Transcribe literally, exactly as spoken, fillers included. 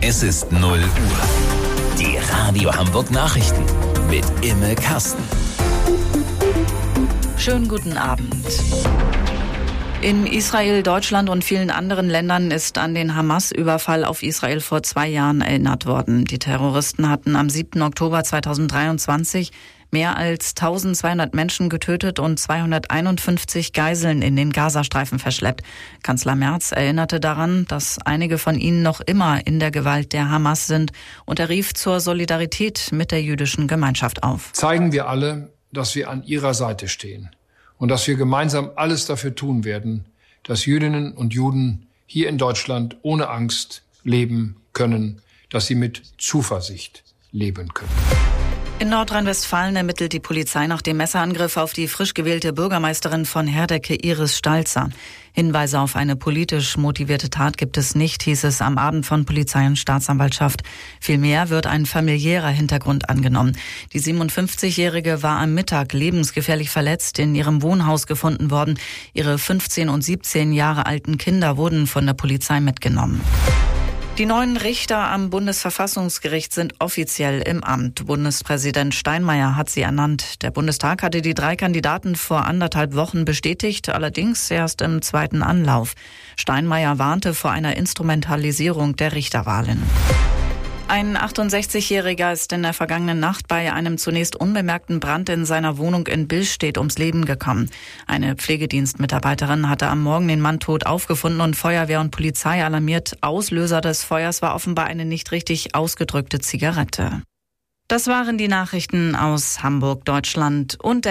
Es ist null Uhr. Die Radio Hamburg Nachrichten mit Imme Kasten. Schönen guten Abend. In Israel, Deutschland und vielen anderen Ländern ist an den Hamas-Überfall auf Israel vor zwei Jahren erinnert worden. Die Terroristen hatten am siebten Oktober zweitausenddreiundzwanzig mehr als eintausendzweihundert Menschen getötet und zweihunderteinundfünfzig Geiseln in den Gazastreifen verschleppt. Kanzler Merz erinnerte daran, dass einige von ihnen noch immer in der Gewalt der Hamas sind und er rief zur Solidarität mit der jüdischen Gemeinschaft auf. Zeigen wir alle, dass wir an ihrer Seite stehen und dass wir gemeinsam alles dafür tun werden, dass Jüdinnen und Juden hier in Deutschland ohne Angst leben können, dass sie mit Zuversicht leben können. In Nordrhein-Westfalen ermittelt die Polizei nach dem Messerangriff auf die frisch gewählte Bürgermeisterin von Herdecke, Iris Stalzer. Hinweise auf eine politisch motivierte Tat gibt es nicht, hieß es am Abend von Polizei und Staatsanwaltschaft. Vielmehr wird ein familiärer Hintergrund angenommen. Die siebenundfünfzigjährige war am Mittag lebensgefährlich verletzt in ihrem Wohnhaus gefunden worden. Ihre fünfzehn und siebzehn Jahre alten Kinder wurden von der Polizei mitgenommen. Die neuen Richter am Bundesverfassungsgericht sind offiziell im Amt. Bundespräsident Steinmeier hat sie ernannt. Der Bundestag hatte die drei Kandidaten vor anderthalb Wochen bestätigt, allerdings erst im zweiten Anlauf. Steinmeier warnte vor einer Instrumentalisierung der Richterwahlen. Ein achtundsechzigjähriger ist in der vergangenen Nacht bei einem zunächst unbemerkten Brand in seiner Wohnung in Billstedt ums Leben gekommen. Eine Pflegedienstmitarbeiterin hatte am Morgen den Mann tot aufgefunden und Feuerwehr und Polizei alarmiert. Auslöser des Feuers war offenbar eine nicht richtig ausgedrückte Zigarette. Das waren die Nachrichten aus Hamburg, Deutschland und der